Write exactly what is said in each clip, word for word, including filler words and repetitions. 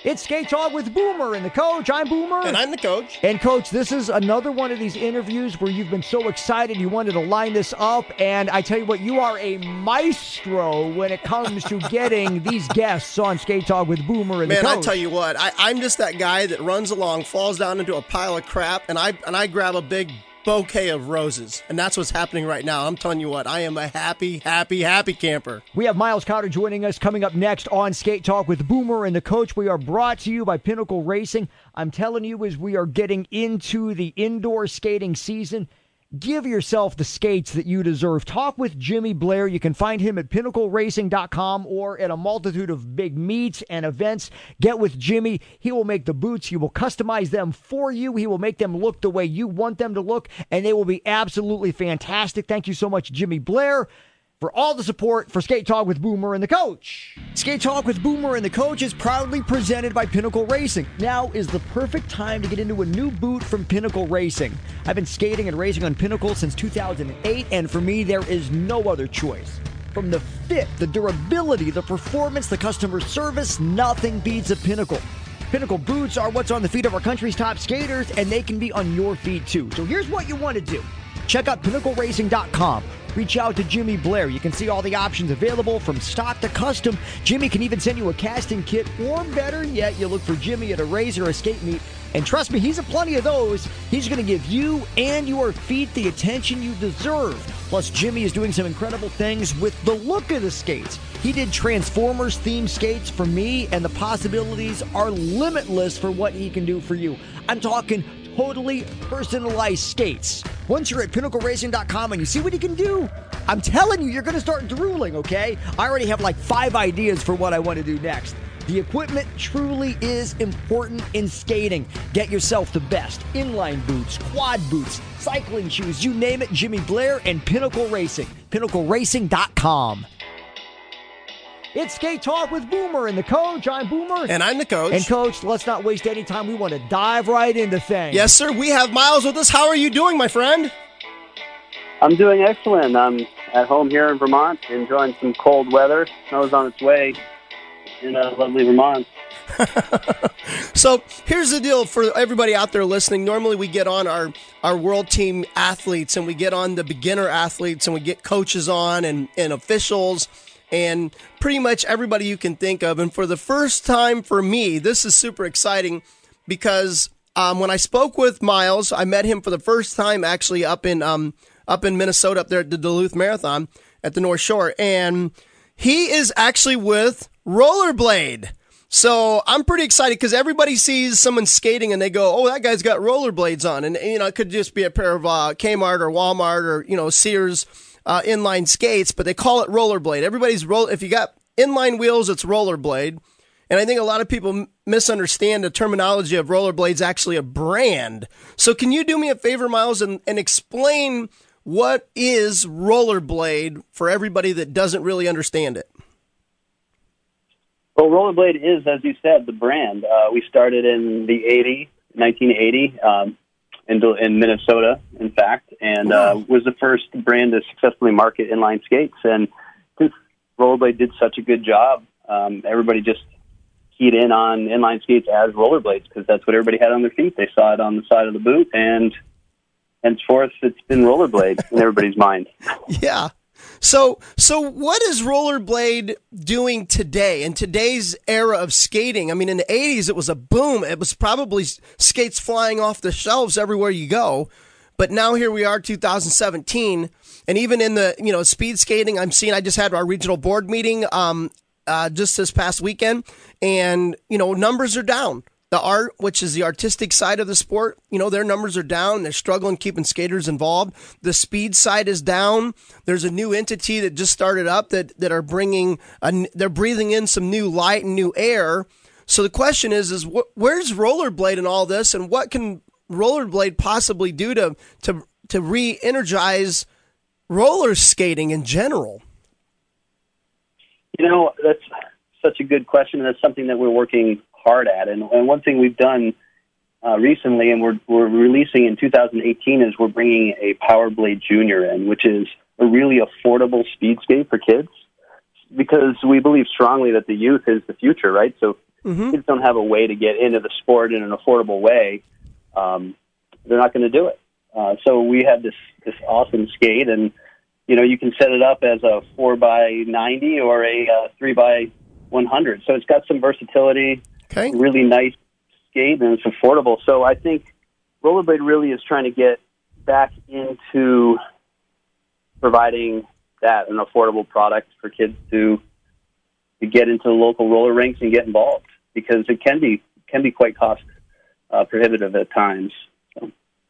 It's Skate Talk with Boomer and the Coach. I'm Boomer. And I'm the Coach. And Coach, this is another one of these interviews where you've been so excited you wanted to line this up. And I tell you what, you are a maestro when it comes to getting these guests on Skate Talk with Boomer and Man, the Coach. Man, I tell you what, I, I'm just that guy that runs along, falls down into a pile of crap, and I and I grab a big bouquet of roses. And that's what's happening right now. I'm telling you what, I am a happy, happy, happy camper. We have Miles Cotter joining us coming up next on Skate Talk with Boomer and the Coach. We are brought to you by Pinnacle Racing. I'm telling you, as we are getting into the indoor skating season, give yourself the skates that you deserve. Talk with Jimmy Blair. You can find him at pinnacle racing dot com or at a multitude of big meets and events. Get with Jimmy. He will make the boots. He will customize them for you. He will make them look the way you want them to look, and they will be absolutely fantastic. Thank you so much, Jimmy Blair, for all the support for Skate Talk with Boomer and the Coach. Skate Talk with Boomer and the Coach is proudly presented by Pinnacle Racing. Now is the perfect time to get into a new boot from Pinnacle Racing. I've been skating and racing on Pinnacle since two thousand eight, and for me, there is no other choice. From the fit, the durability, the performance, the customer service, nothing beats a Pinnacle. Pinnacle boots are what's on the feet of our country's top skaters, and they can be on your feet too. So here's what you want to do. Check out pinnacle racing dot com. Reach out to Jimmy Blair. You can see all the options available from stock to custom. Jimmy can even send you a casting kit, or better yet, you look for Jimmy at a race or a skate meet. And trust me, he's a plenty of those. He's going to give you and your feet the attention you deserve. Plus, Jimmy is doing some incredible things with the look of the skates. He did Transformers-themed skates for me, and the possibilities are limitless for what he can do for you. I'm talking totally personalized skates. Once you're at pinnacle racing dot com and you see what he can do, I'm telling you, you're going to start drooling, okay? I already have like five ideas for what I want to do next. The equipment truly is important in skating. Get yourself the best inline boots, quad boots, cycling shoes, you name it, Jimmy Blair and Pinnacle Racing. pinnacle racing dot com. It's Skate Talk with Boomer and the Coach. I'm Boomer. And I'm the Coach. And Coach, let's not waste any time. We want to dive right into things. Yes, sir. We have Miles with us. How are you doing, my friend? I'm doing excellent. I'm at home here in Vermont, enjoying some cold weather. Snow's on its way in uh, lovely Vermont. So here's the deal for everybody out there listening. Normally we get on our, our world team athletes, and we get on the beginner athletes, and we get coaches on and, and officials and pretty much everybody you can think of. And for the first time for me, this is super exciting because um, when I spoke with Miles, I met him for the first time actually up in um, up in Minnesota, up there at the Duluth Marathon at the North Shore. And he is actually with Rollerblade. So I'm pretty excited because everybody sees someone skating and they go, oh, that guy's got rollerblades on. And, you know, it could just be a pair of uh, Kmart or Walmart or, you know, Sears Uh, inline skates, but they call it rollerblade. Everybody's roll. If you got inline wheels, it's rollerblade. And I think a lot of people m- misunderstand the terminology of rollerblades actually a brand. So can you do me a favor, Miles, and, and explain what is rollerblade for everybody that doesn't really understand it? Well, Rollerblade is, as you said, the brand. Uh, we started in the eighty, nineteen eighty, um, in, in Minnesota, in fact, and uh, was the first brand to successfully market inline skates. And since Rollerblade did such a good job, um, everybody just keyed in on inline skates as rollerblades because that's what everybody had on their feet. They saw it on the side of the boot, and henceforth it's been Rollerblade in everybody's mind. Yeah. So, so what is Rollerblade doing today in today's era of skating? I mean, in the eighties, it was a boom. It was probably skates flying off the shelves everywhere you go. But now here we are, two thousand seventeen, and even in the, you know, speed skating, I'm seeing, I just had our regional board meeting, um, uh, just this past weekend, and, you know, numbers are down. The art, which is the artistic side of the sport, you know, their numbers are down. They're struggling keeping skaters involved. The speed side is down. There's a new entity that just started up that, that are bringing, a, they're breathing in some new light and new air. So the question is, is wh- where's Rollerblade in all this, and what can Rollerblade possibly do to, to, to re-energize roller skating in general? You know, that's such a good question, and that's something that we're working hard at. And, and one thing we've done uh, recently, and we're, we're releasing in two thousand eighteen, is we're bringing a Power Blade Junior in, which is a really affordable speed skate for kids. because we believe strongly that the youth is the future, right? So mm-hmm. kids don't have a way to get into the sport in an affordable way. Um, they're not going to do it. Uh, so we have this, this awesome skate, and, you know, you can set it up as a four by ninety or a uh, three by one hundred. So it's got some versatility, okay. really nice skate, and it's affordable. So I think Rollerblade really is trying to get back into providing that, an affordable product for kids to to get into the local roller rinks and get involved, because it can be can be quite cost uh, prohibitive at times. So.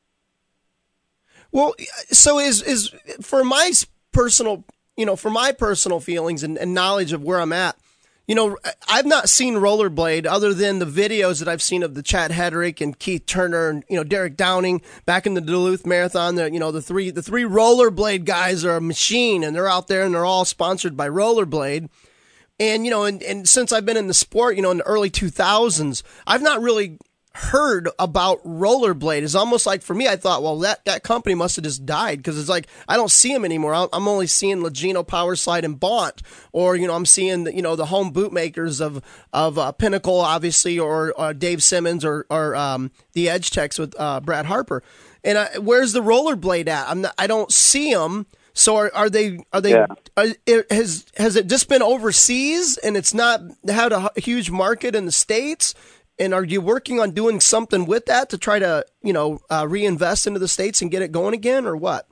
Well, so is is for my personal, you know, for my personal feelings and, and knowledge of where I'm at. You know, I've not seen Rollerblade other than the videos that I've seen of the Chad Hedrick and Keith Turner and, you know, Derek Downing back in the Duluth Marathon. The, you know, the three the three Rollerblade guys are a machine, and they're out there and they're all sponsored by Rollerblade. And, you know, and, and since I've been in the sport, you know, in the early two thousands, I've not really heard about Rollerblade. It's almost like, for me, I thought, well, that, that company must have just died, because it's like I don't see them anymore. I'm only seeing Legino, Powerslide, and Bont, or, you know, I'm seeing the, you know, the home bootmakers of of uh, Pinnacle, obviously, or uh, Dave Simmons, or or um, the Edge Techs with uh, Brad Harper. And I, where's the Rollerblade at? I'm not, I don't see them. So are, are they? Are they? Yeah. Are, it, has has it just been overseas and it's not had a huge market in the States? And are you working on doing something with that to try to, you know, uh, reinvest into the States and get it going again, or what?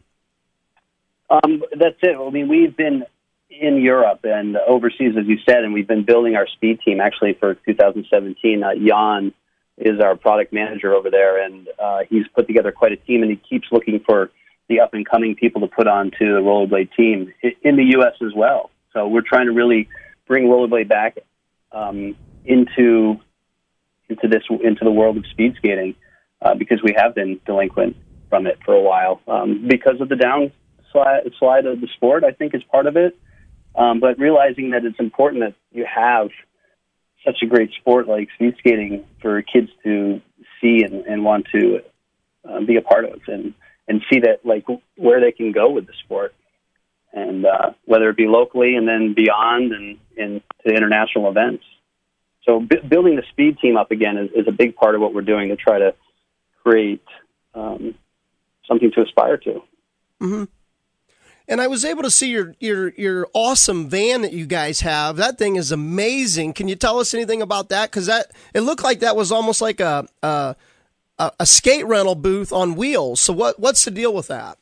Um, that's it. I mean, we've been in Europe and overseas, as you said, and we've been building our speed team actually for two thousand seventeen. Uh, Jan is our product manager over there, and uh, he's put together quite a team, and he keeps looking for the up-and-coming people to put onto the Rollerblade team in the U S as well. So we're trying to really bring Rollerblade back um, into into this into the world of speed skating, uh, because we have been delinquent from it for a while, um, because of the downslide slide of the sport, I think, is part of it. Um, but realizing that it's important that you have such a great sport like speed skating for kids to see and, and want to uh, be a part of, and, and see that, like, where they can go with the sport, and uh, whether it be locally and then beyond and, and to international events. So b- building the speed team up again is, is a big part of what we're doing to try to create um, something to aspire to. Mm-hmm. And I was able to see your, your your awesome van that you guys have. That thing is amazing. Can you tell us anything about that? Because that it looked like that was almost like a, a a skate rental booth on wheels. So what what's the deal with that?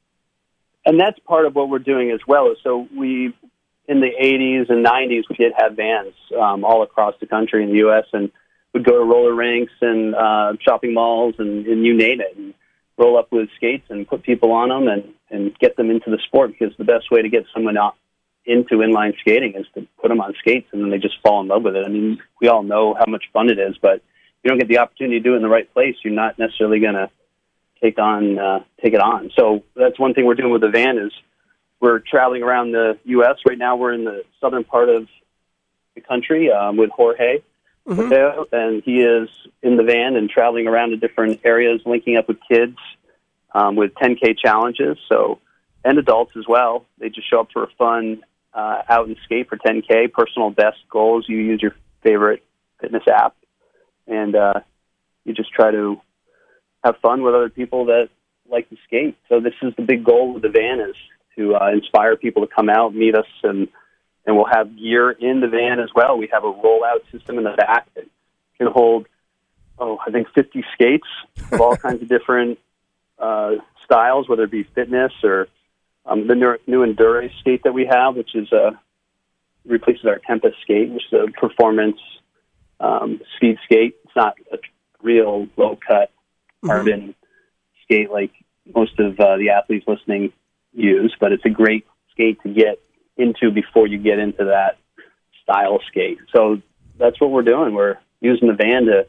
And that's part of what we're doing as well. So we. In the eighties and nineties, we did have vans um, all across the country in the U S, and we'd go to roller rinks and uh, shopping malls and, and you name it, and roll up with skates and put people on them and, and get them into the sport, because the best way to get someone out into inline skating is to put them on skates, and then they just fall in love with it. I mean, we all know how much fun it is, but if you don't get the opportunity to do it in the right place, you're not necessarily going to take on uh, take it on. So that's one thing we're doing with the van is we're traveling around the U S Right now we're in the southern part of the country um, with Jorge, mm-hmm. and he is in the van and traveling around to different areas, linking up with kids um, with ten K challenges, so and adults as well. They just show up for fun uh, out and skate for ten K, personal best goals. You use your favorite fitness app, and uh, you just try to have fun with other people that like to skate. So this is the big goal of the van, is to uh, inspire people to come out, meet us, and and we'll have gear in the van as well. We have a rollout system in the back that can hold, oh, I think fifty skates of all kinds of different uh, styles, whether it be fitness or um, the new, new Endurance skate that we have, which is uh, replaces our Tempest skate, which is a performance um, speed skate. It's not a real low-cut carbon mm-hmm. skate like most of uh, the athletes listening use, but it's a great skate to get into before you get into that style skate. So that's what we're doing. We're using the van to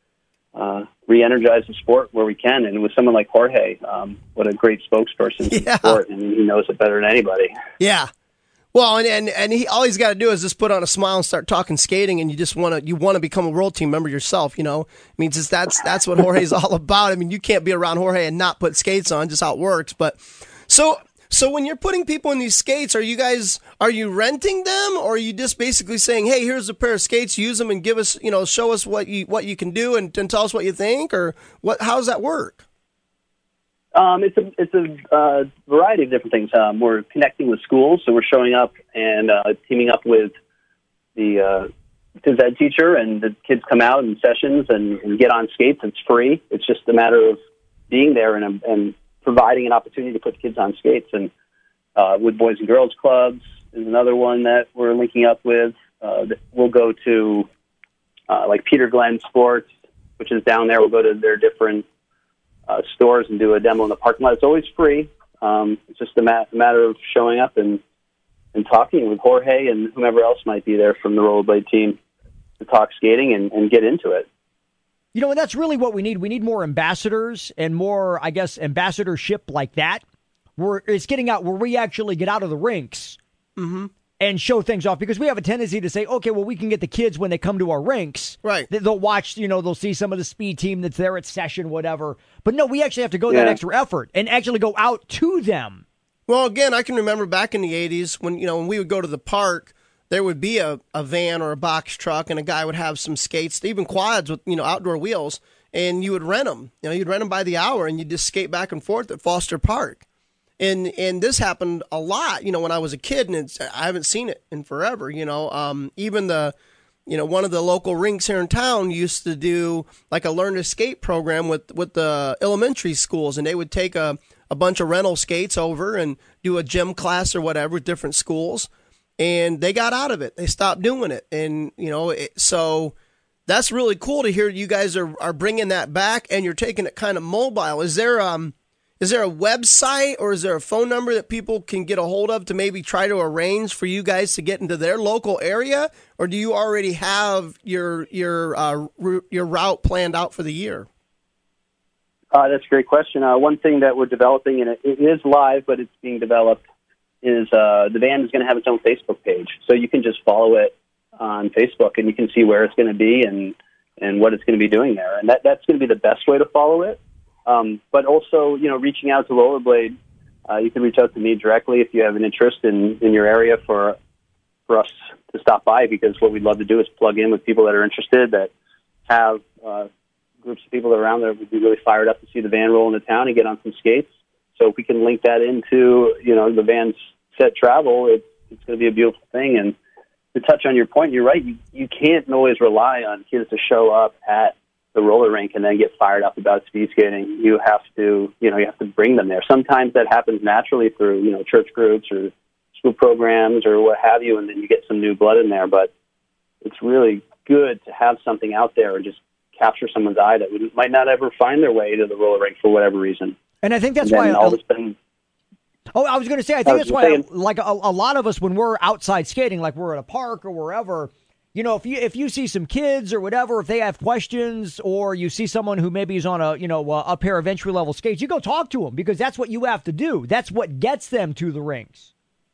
uh, re-energize the sport where we can. And with someone like Jorge, um, what a great spokesperson yeah. for the sport. And he knows it better than anybody. Yeah. Well, and, and, and he all he's got to do is just put on a smile and start talking skating, and you just want to you want to become a world team member yourself. You know, I mean, just that's that's what Jorge's all about. I mean, you can't be around Jorge and not put skates on, just how it works. But so So when you're putting people in these skates, are you guys, are you renting them, or are you just basically saying, hey, here's a pair of skates, use them and give us, you know, show us what you what you can do and, and tell us what you think, or what? How does that work? Um, it's a it's a uh, variety of different things. Um, we're connecting with schools, so we're showing up and uh, teaming up with the uh, phys ed teacher, and the kids come out in sessions and, and get on skates. It's free. It's just a matter of being there and and providing an opportunity to put kids on skates. And uh, with Boys and Girls Clubs is another one that we're linking up with. Uh, we'll go to uh, like Peter Glenn Sports, which is down there. We'll go to their different Uh, stores and do a demo in the parking lot. It's always free. Um, it's just a ma- matter of showing up and, and talking with Jorge and whomever else might be there from the rollerblade team to talk skating and, and get into it. You know, and that's really what we need. We need more ambassadors and more, I guess, ambassadorship like that, where it's getting out, where we actually get out of the rinks Mm-hmm. and show things off, because we have a tendency to say, okay, well, we can get the kids when they come to our rinks. Right. They'll watch, you know, they'll see some of the speed team that's there at session, whatever. But no, we actually have to go Yeah. that extra effort and actually go out to them. Well, again, I can remember back in the eighties when, you know, when we would go to the park, there would be a, a van or a box truck, and a guy would have some skates, even quads with, you know, outdoor wheels, and you would rent them. You know, you'd rent them by the hour, and you'd just skate back and forth at Foster Park. And and this happened a lot, you know, when I was a kid, and it's, I haven't seen it in forever, you know. Um, even the, you know, one of the local rinks here in town used to do like a learn to skate program with, with the elementary schools, and they would take a, a bunch of rental skates over and do a gym class or whatever with different schools, and they got out of it. They stopped doing it, and, you know, it, so that's really cool to hear you guys are, are bringing that back, and you're taking it kind of mobile. Is there um Is there a website or is there a phone number that people can get a hold of to maybe try to arrange for you guys to get into their local area, or do you already have your your uh, your route planned out for the year? Uh, that's a great question. Uh, one thing that we're developing, and it, it is live, but it's being developed, is uh, the band is going to have its own Facebook page. So you can just follow it on Facebook, and you can see where it's going to be and, and what it's going to be doing there. And that, that's going to be the best way to follow it. Um, but also, you know, reaching out to Rollerblade, uh, you can reach out to me directly if you have an interest in, in your area for for us to stop by, because what we'd love to do is plug in with people that are interested, that have uh, groups of people that are around there would be really fired up to see the van roll into town and get on some skates. So if we can link that into, you know, the van's set travel, it's, it's going to be a beautiful thing. And to touch on your point, you're right. You, you can't always rely on kids to show up at the roller rink and then get fired up about speed skating. You have to, you know, you have to bring them there. Sometimes that happens naturally through, you know, church groups or school programs or what have you, and then you get some new blood in there. But it's really good to have something out there and just capture someone's eye that would, might not ever find their way to the roller rink for whatever reason. And I think that's and why. all of a sudden, Oh, I was going to say, I think I that's why, saying, like a, a lot of us, when we're outside skating, like we're at a park or wherever, you know, if you if you see some kids or whatever, if they have questions, or you see someone who maybe is on a, you know, a, a pair of entry level skates, you go talk to them, because that's what you have to do. That's what gets them to the rinks.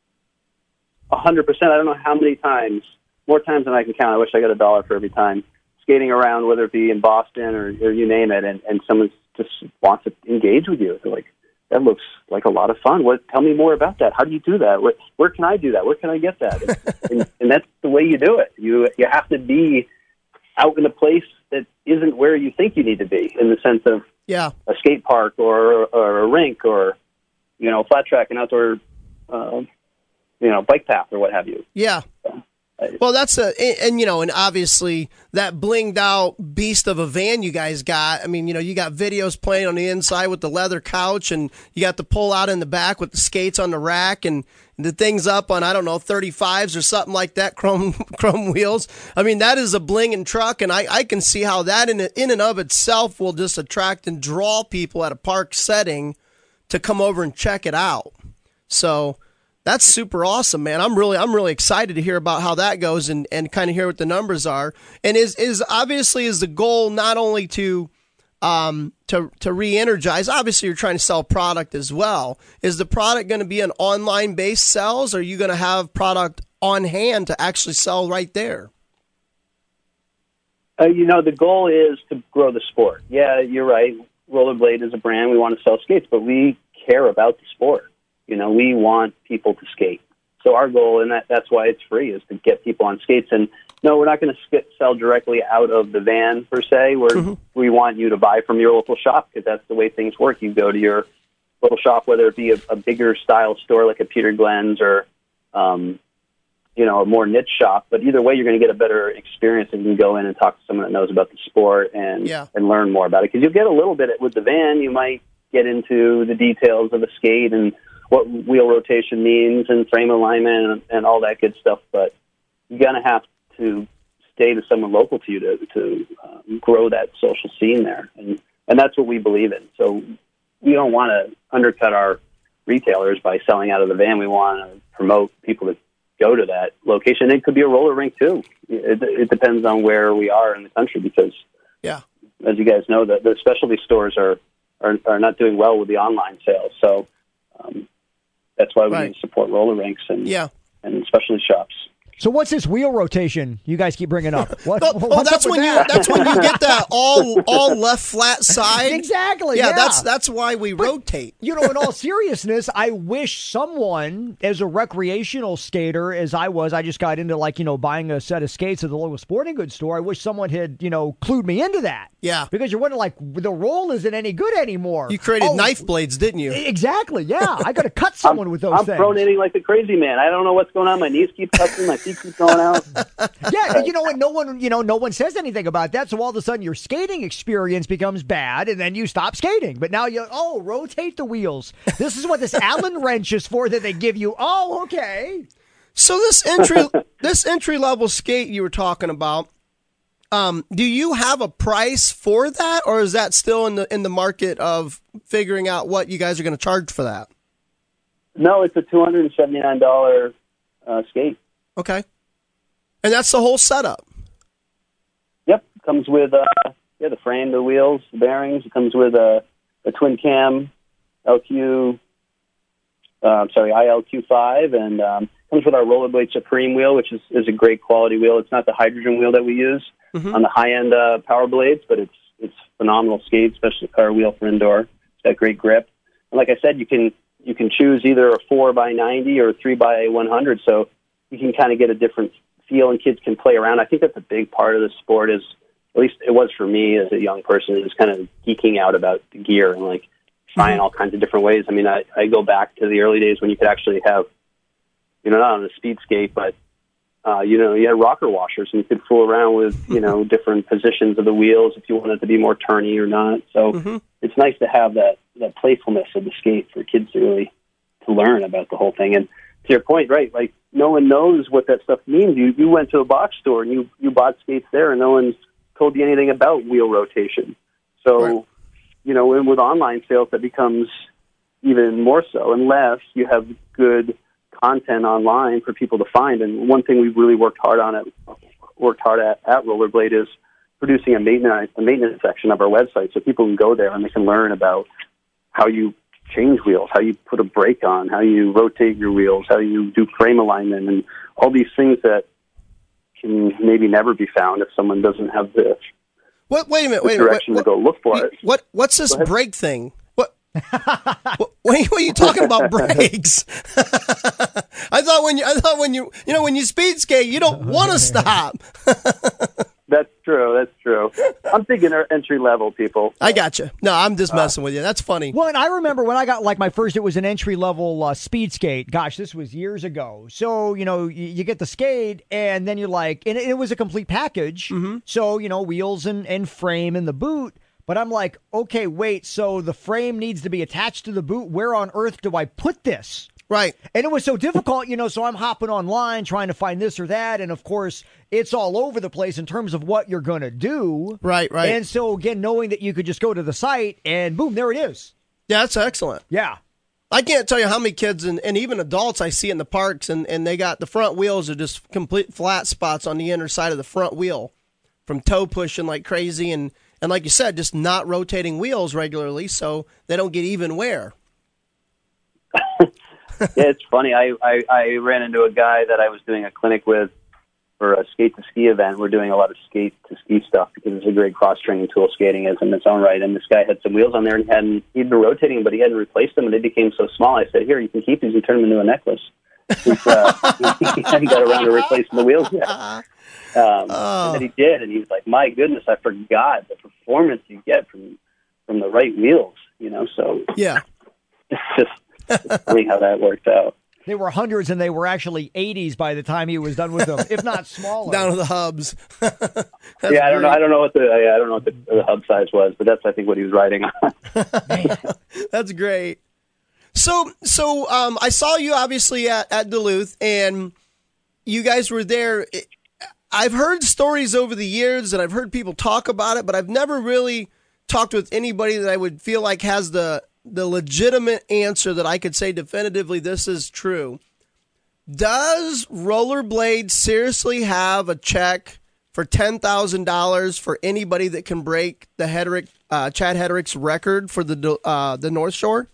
A hundred percent. I don't know how many times, more times than I can count. I wish I got a dollar for every time skating around, whether it be in Boston or, or you name it, and, and someone just wants to engage with you. They're like, that looks like a lot of fun. What? Tell me more about that. How do you do that? Where, where can I do that? Where can I get that? And, and, and that's the way you do it. You you have to be out in a place that isn't where you think you need to be, in the sense of yeah. a skate park or, or a rink or, you know, flat track, an outdoor, uh, you know, bike path or what have you. Yeah. Well, that's a, and, you know, and obviously that blinged out beast of a van you guys got. I mean, you know, you got videos playing on the inside with the leather couch, and you got the pull out in the back with the skates on the rack, and the thing's up on, I don't know, thirty-fives or something like that, chrome chrome wheels. I mean, that is a blinging truck, and I, I can see how that in, in and of itself will just attract and draw people at a park setting to come over and check it out. So that's super awesome, man. I'm really, I'm really excited to hear about how that goes, and, and kind of hear what the numbers are. And is, is obviously is the goal not only to, um, to, to re-energize, obviously you're trying to sell product as well. Is the product going to be an online based sales, or are you going to have product on hand to actually sell right there? Uh, you know, the goal is to grow the sport. Yeah, you're right. Rollerblade is a brand. We want to sell skates, but we care about the sport. You know, we want people to skate. So our goal, and that, that's why it's free, is to get people on skates. And no, we're not going to sell directly out of the van per se. We're, mm-hmm. We want you to buy from your local shop, because that's the way things work. You go to your local shop, whether it be a, a bigger style store like a Peter Glenn's or, um, you know, a more niche shop. But either way, you're going to get a better experience if you can go in and talk to someone that knows about the sport and yeah. and learn more about it. Because you'll get a little bit with the van. You might get into the details of a skate and what wheel rotation means and frame alignment and, and all that good stuff. But you're going to have to stay to someone local to you to, to um, grow that social scene there. And, and that's what we believe in. So we don't want to undercut our retailers by selling out of the van. We want to promote people to go to that location. It could be a roller rink too. It, it depends on where we are in the country, because yeah, as you guys know, the, the specialty stores are, are, are not doing well with the online sales. So um, that's why we right. need to support roller rinks and, yeah. and specialty shops. So what's this wheel rotation you guys keep bringing up? What, oh, oh, that's when that? you that's when you get that all all left flat side. Exactly. Yeah, yeah, that's that's why we but, rotate. You know, in all seriousness, I wish someone, as a recreational skater, as I was, I just got into like, you know, buying a set of skates at the local sporting goods store. I wish someone had, you know, clued me into that. Yeah. Because you're wondering, like, the roll isn't any good anymore. You created oh, knife blades, didn't you? Exactly, yeah. I got to cut someone I'm, with those I'm things. I'm pronating like the crazy man. I don't know what's going on. My knees keep touching. My feet keep going out. Yeah, you know, and no one, you know, no one says anything about that. So all of a sudden, your skating experience becomes bad, and then you stop skating. But now you, oh, rotate the wheels. This is what this Allen wrench is for that they give you. Oh, okay. So this entry, this entry level skate you were talking about, um, do you have a price for that, or is that still in the in the market of figuring out what you guys are going to charge for that? No, it's a two hundred and seventy nine dollar uh, skate. Okay. And that's the whole setup. Yep, comes with uh, yeah the frame, the wheels, the bearings. It comes with a, a twin cam L Q. Uh, I'm sorry, I L Q five, and um, comes with our Rollerblade Supreme wheel, which is, is a great quality wheel. It's not the hydrogen wheel that we use mm-hmm. on the high end uh, power blades, but it's it's phenomenal skate, especially car wheel for indoor. It's got great grip. And like I said, you can you can choose either a four by ninety or a three by one hundred, so you can kind of get a different feel, and kids can play around. I think that's a big part of the sport. Is at least it was for me as a young person, is kind of geeking out about the gear and like trying all kinds of different ways. I mean, I, I go back to the early days when you could actually have, you know, not on a speed skate, but uh, you know, you had rocker washers and you could fool around with, you know, different positions of the wheels if you wanted to be more turny or not. So mm-hmm. it's nice to have that that playfulness of the skate for kids to really to learn about the whole thing. And to your point, right? Like, no one knows what that stuff means. You you went to a box store and you, you bought skates there, and no one's told you anything about wheel rotation. So, right. you know, and with online sales, that becomes even more so, unless you have good content online for people to find. And one thing we've really worked hard on, at, worked hard at, at Rollerblade is producing a maintenance a maintenance section of our website, so people can go there and they can learn about how you change wheels, how you put a brake on, how you rotate your wheels, how you do frame alignment, and all these things that can maybe never be found if someone doesn't have the, what, wait a minute, the wait, direction wait, to go look for it. What What's this brake thing? What, what, what, are you talking about brakes? I thought when you, I thought when you, you know, when you speed skate, you don't want to stop. That's true. That's true. I'm thinking entry level people. I got you. No, I'm just messing uh, with you. That's funny. Well, and I remember when I got like my first, it was an entry level uh, speed skate. Gosh, this was years ago. So, you know, you, you get the skate and then you're like, and it, it was a complete package. Mm-hmm. So, you know, wheels and, and frame and the boot. But I'm like, okay, wait, so the frame needs to be attached to the boot. Where on earth do I put this? Right. And it was so difficult, you know, so I'm hopping online trying to find this or that. And, of course, it's all over the place in terms of what you're going to do. Right, right. And so, again, knowing that you could just go to the site and, boom, there it is. Yeah, that's excellent. Yeah. I can't tell you how many kids and, and even adults I see in the parks, and, and they got the front wheels are just complete flat spots on the inner side of the front wheel from toe pushing like crazy. And, and like you said, just not rotating wheels regularly so they don't get even wear. Yeah, it's funny. I, I, I ran into a guy that I was doing a clinic with for a skate to ski event. We're doing a lot of skate to ski stuff because it's a great cross training tool. Skating is in its own right. And this guy had some wheels on there and hadn't, he'd been rotating, but he hadn't replaced them, and they became so small. I said, "Here, you can keep these and turn them into a necklace." He's, uh, he hadn't got around to replacing the wheels yet. Um, oh. And then he did, and he was like, "My goodness, I forgot the performance you get from from the right wheels." You know, so yeah, it's just it's funny how that worked out. They were hundreds, and they were actually eighties by the time he was done with them, if not smaller. Down to the hubs. Yeah, I don't know. I don't know what the I don't know what the, the hub size was, but that's I think what he was riding on. That's great. So, so um, I saw you obviously at, at Duluth, and you guys were there. I've heard stories over the years, and I've heard people talk about it, but I've never really talked with anybody that I would feel like has the the legitimate answer that I could say definitively this is true. Does Rollerblade seriously have a check for ten thousand dollars for anybody that can break the Hedrick, uh, Chad Hedrick's record for the uh, the North Shore?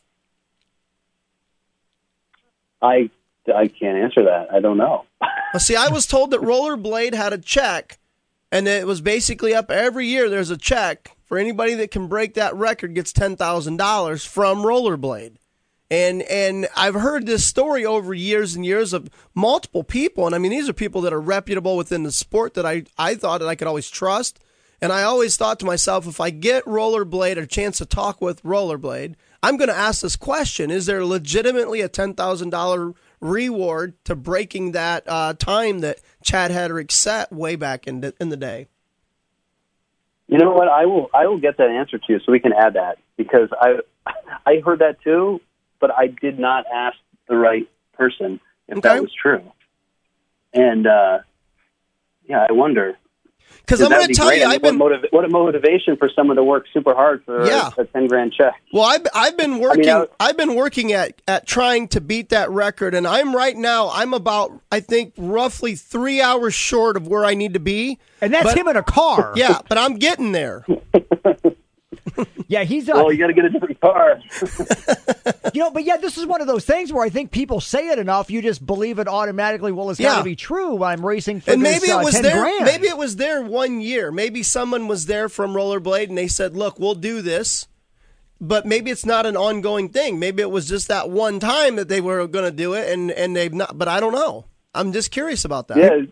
I, I can't answer that. I don't know. Well, see, I was told that Rollerblade had a check, and it was basically up every year. There's a check for anybody that can break that record gets ten thousand dollars from Rollerblade. And and I've heard this story over years and years of multiple people. And I mean, these are people that are reputable within the sport that I, I thought that I could always trust. And I always thought to myself, if I get Rollerblade a chance to talk with Rollerblade, I'm going to ask this question. Is there legitimately a ten thousand dollars reward to breaking that uh, time that Chad Hedrick set way back in the, in the day? You know what? I will I will get that answer to you so we can add that, because I I heard that too, but I did not ask the right person if Okay. that was true. And uh, yeah, I wonder. Because I'm going to tell great. you, I mean, I've been what, motiv- what a motivation for someone to work super hard for Yeah. a, a ten grand check. well, I've I've been working. I mean, I- I've been working at at trying to beat that record, and I'm right now. I'm about I think roughly three hours short of where I need to be. And that's But- him in a car. Yeah, but I'm getting there. Yeah, he's uh, Well, you got to get a different car. you know, but yeah, this is one of those things where I think people say it enough, you just believe it automatically. Well, it's got Yeah. to be true. I'm racing for And this, maybe it uh, was ten there. grand. Maybe it was there one year. Maybe someone was there from Rollerblade, and they said, "Look, we'll do this." But maybe it's not an ongoing thing. Maybe it was just that one time that they were going to do it, and and they've not. But I don't know. I'm just curious about that. Yeah,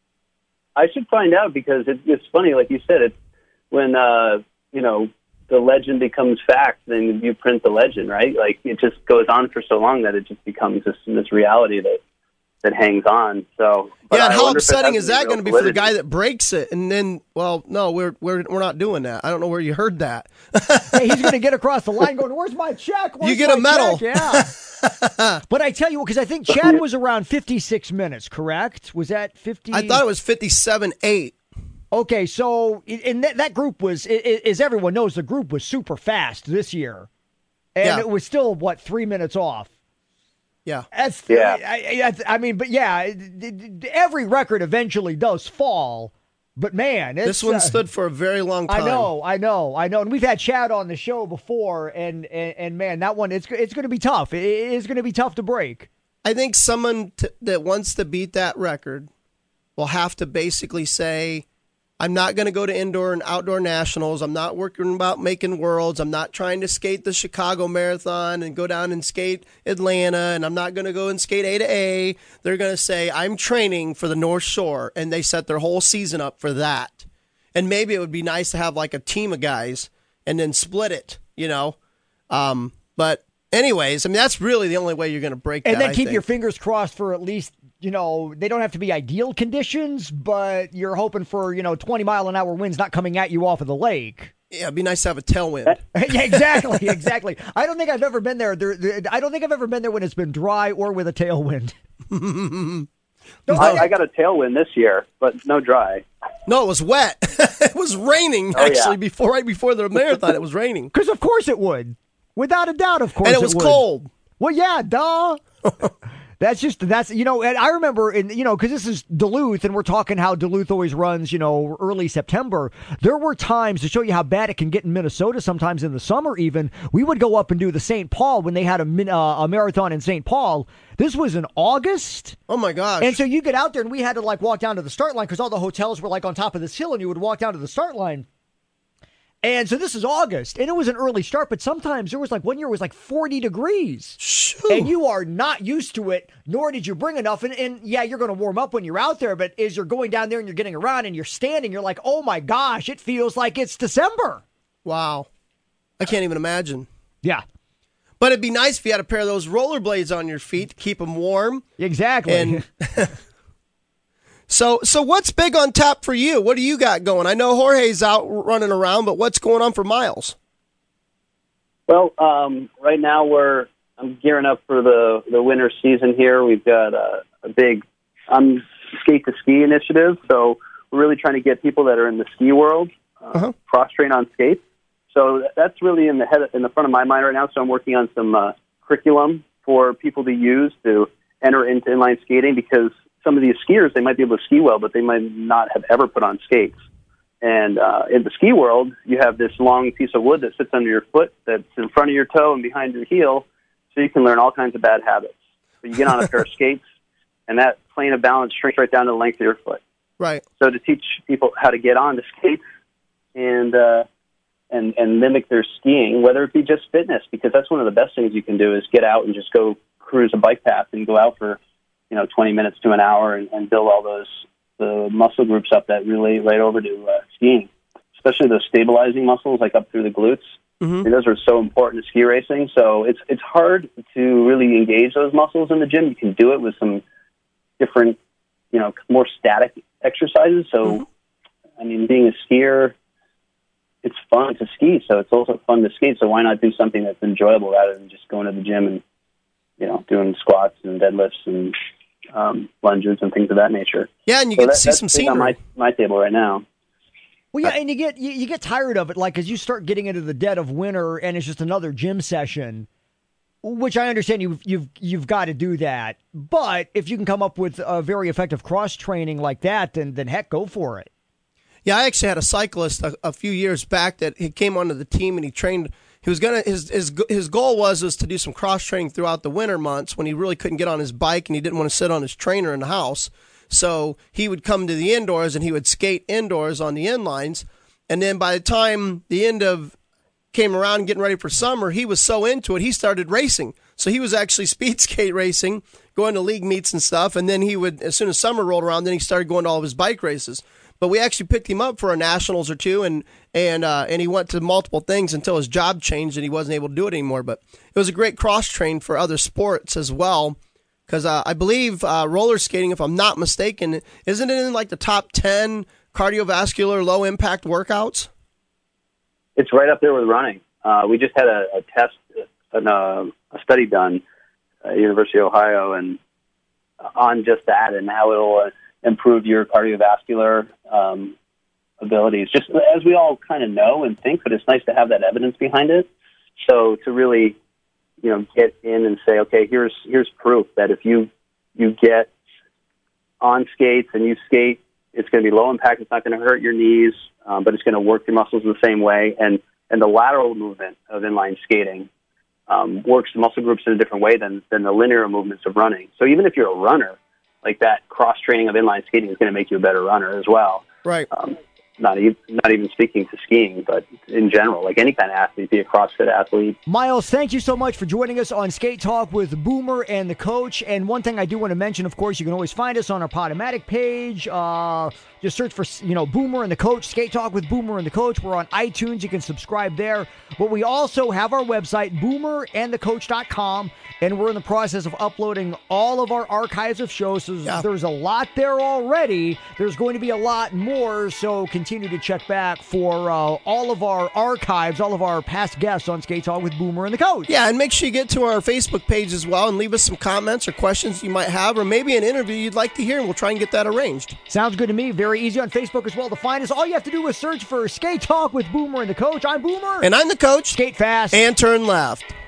I should find out, because it, it's funny, like you said, it's when uh, you know the legend becomes fact, then you print the legend, right? Like it just goes on for so long that it just becomes this this reality that that hangs on. So but Yeah, and I how wonder if it upsetting has is any that real going to be for the validity. guy that breaks it? And then, well, no, we're we're we're not doing that. I don't know where you heard that. Hey, he's going to get across the line going, "Where's my check? Where's You get a my medal." check?" Yeah. But I tell you, because I think Chad was around fifty-six minutes, correct? Was that fifty? I thought it was fifty-seven eight. Okay, so and that, that group was, i- i- as everyone knows, the group was super fast this year, and Yeah. it was still what three minutes off. Yeah. That's Yeah. I, I, I mean, but yeah, d- d- d- every record eventually does fall. But man, it's, This one uh, stood for a very long time. I know, I know, I know, and we've had Chad on the show before, and and, and man, that one it's it's going to be tough. It, it is going to be tough to break. I think someone t- that wants to beat that record will have to basically say, I'm not going to go to indoor and outdoor nationals. I'm not working about making worlds. I'm not trying to skate the Chicago Marathon and go down and skate Atlanta. And I'm not going to go and skate A to A. They're going to say, I'm training for the North Shore. And they set their whole season up for that. And maybe it would be nice to have like a team of guys and then split it, you know? Um, but anyways, I mean, that's really the only way you're going to break And that, then I keep think. your fingers crossed for at least, you know, they don't have to be ideal conditions, but you're hoping for, you know, twenty mile an hour winds not coming at you off of the lake. Yeah, it'd be nice to have a tailwind. Yeah, exactly, exactly. I don't think I've ever been there. There, there. I don't think I've ever been there when it's been dry or with a tailwind. No, I, I got a tailwind this year, but no dry. No, it was wet. It was raining, Oh, actually, yeah. before right before the marathon. It was raining. because of course it would, without a doubt. Of course, And it was would. cold. Well, yeah, duh. That's just, that's, you know, and I remember, in, you know, because this is Duluth, and we're talking how Duluth always runs, you know, early September. There were times, to show you how bad it can get in Minnesota, sometimes in the summer even, we would go up and do the Saint Paul when they had a, min- uh, a marathon in Saint Paul. This was in August. Oh, my gosh. And so you get out there, and we had to, like, walk down to the start line because all the hotels were, like, on top of this hill, and you would walk down to the start line. And so this is August, and it was an early start, but sometimes there was like one year it was like forty degrees. Shoo. And you are not used to it, nor did you bring enough. And, and yeah, you're going to warm up when you're out there, but as you're going down there and you're getting around and you're standing, you're like, oh my gosh, it feels like it's December. Wow. I can't even imagine. Yeah. But it'd be nice if you had a pair of those rollerblades on your feet to keep them warm. Exactly. And So so what's big on tap for you? What do you got going? I know Jorge's out running around, but what's going on for Miles? Well, um, right now we're I'm gearing up for the, the winter season here. We've got a, a big um, skate to ski initiative, so we're really trying to get people that are in the ski world uh, Uh-huh. cross train on skates. So that's really in the head in the front of my mind right now. So I'm working on some uh, curriculum for people to use to enter into inline skating, because some of these skiers, they might be able to ski well, but they might not have ever put on skates. And uh, in the ski world, you have this long piece of wood that sits under your foot that's in front of your toe and behind your heel, so you can learn all kinds of bad habits. So you get on a pair of skates, and that plane of balance shrinks right down to the length of your foot. Right. So to teach people how to get on the skates and uh, and and mimic their skiing, whether it be just fitness, because that's one of the best things you can do is get out and just go cruise a bike path and go out for, you know, twenty minutes to an hour and, and build all those the muscle groups up that relate right over to uh, skiing, especially those stabilizing muscles like up through the glutes. Mm-hmm. And those are so important to ski racing. So it's it's hard to really engage those muscles in the gym. You can do it with some different, you know, more static exercises. So, mm-hmm. I mean, being a skier, it's fun to ski. So it's also fun to skate. So why not do something that's enjoyable rather than just going to the gym and, you know, doing squats and deadlifts and um, lunges and things of that nature. Yeah, and you so get that, to see some scenery. On my, my table right now. Well, yeah, and you get you, you get tired of it, like, as you start getting into the dead of winter, and it's just another gym session, which I understand you've you've you've got to do that. But if you can come up with a very effective cross training like that, then then heck, go for it. Yeah, I actually had a cyclist a, a few years back that he came onto the team and he trained. He was gonna his his his goal was was to do some cross training throughout the winter months when he really couldn't get on his bike and he didn't want to sit on his trainer in the house. So he would come to the indoors and he would skate indoors on the inlines. And then by the time the end of came around getting ready for summer, he was so into it, he started racing. So he was actually speed skate racing, going to league meets and stuff. And then he would, as soon as summer rolled around, then he started going to all of his bike races. But we actually picked him up for a nationals or two, and and uh, and he went to multiple things until his job changed and he wasn't able to do it anymore. But it was a great cross train for other sports as well. Because uh, I believe uh, roller skating, if I'm not mistaken, isn't it in like the top ten cardiovascular low impact workouts? It's right up there with running. Uh, we just had a, a test, an, uh, a study done at University of Ohio, and on just that and how it'll uh, improve your cardiovascular um, abilities. Just as we all kind of know and think, but it's nice to have that evidence behind it. So to really, you know, get in and say, okay, here's here's proof that if you you get on skates and you skate, it's going to be low impact. It's not going to hurt your knees, um, but it's going to work your muscles the same way. And and the lateral movement of inline skating um, works the muscle groups in a different way than than the linear movements of running. So even if you're a runner, like that cross training of inline skating is going to make you a better runner as well. Right. Um, Not even, not even speaking to skiing, but in general, like any kind of athlete, be a CrossFit athlete. Miles, thank you so much for joining us on Skate Talk with Boomer and the Coach. And one thing I do want to mention, of course, you can always find us on our Podomatic page. Uh, just search for, you know, Boomer and the Coach, Skate Talk with Boomer and the Coach. We're on iTunes. You can subscribe there. But we also have our website, boomer and the coach dot com, and we're in the process of uploading all of our archives of shows. So yeah. There's a lot there already. There's going to be a lot more, so continue to check back for uh, all of our archives, all of our past guests on Skate Talk with Boomer and the Coach. Yeah, and make sure you get to our Facebook page as well and leave us some comments or questions you might have, or maybe an interview you'd like to hear, and we'll try and get that arranged. Sounds good to me. Very easy on Facebook as well to find us. All you have to do is search for Skate Talk with Boomer and the Coach. I'm Boomer. And I'm the Coach. Skate fast. And turn left.